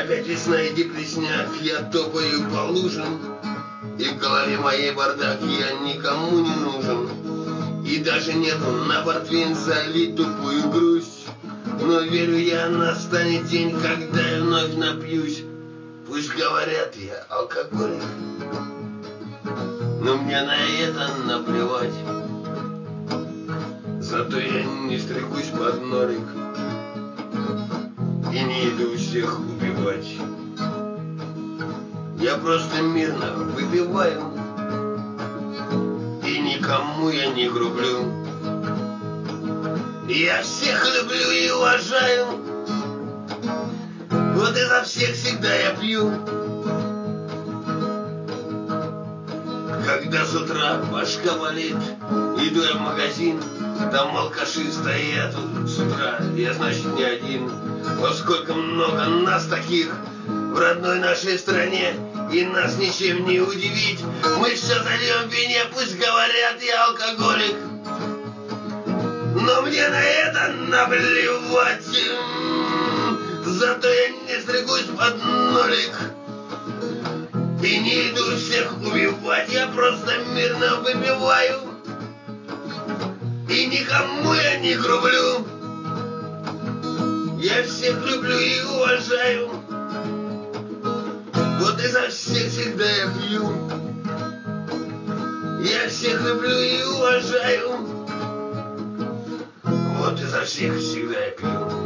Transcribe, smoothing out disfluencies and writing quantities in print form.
Опять весна и депресняк, я топаю по лужам, и в голове моей бардак, я никому не нужен. И даже нету на портвейн залить тупую грусть. Но верю я, настанет день, когда я вновь напьюсь. Пусть говорят, я алкоголик, но мне на это наплевать. Зато я не стригусь под нолик и не иду всех убивать. Я просто мирно выпиваю, и никому я не грублю. Я всех люблю и уважаю, вот и за всех всегда я пью. Когда с утра башка болит, иду я в магазин, там алкаши стоят с утра, я значит не один. Но сколько много нас таких в родной нашей стране, и нас ничем не удивить. Мы все зальем в вине, пусть говорят, я алкоголик, но мне на это наплевать. Зато я не стригусь под нолик и не иду всех убивать. Я просто мирно выпиваю, и никому я не грублю. Я всех люблю и уважаю, вот и за всех всегда я пью. Я всех люблю и уважаю, вот и за всех всегда я пью.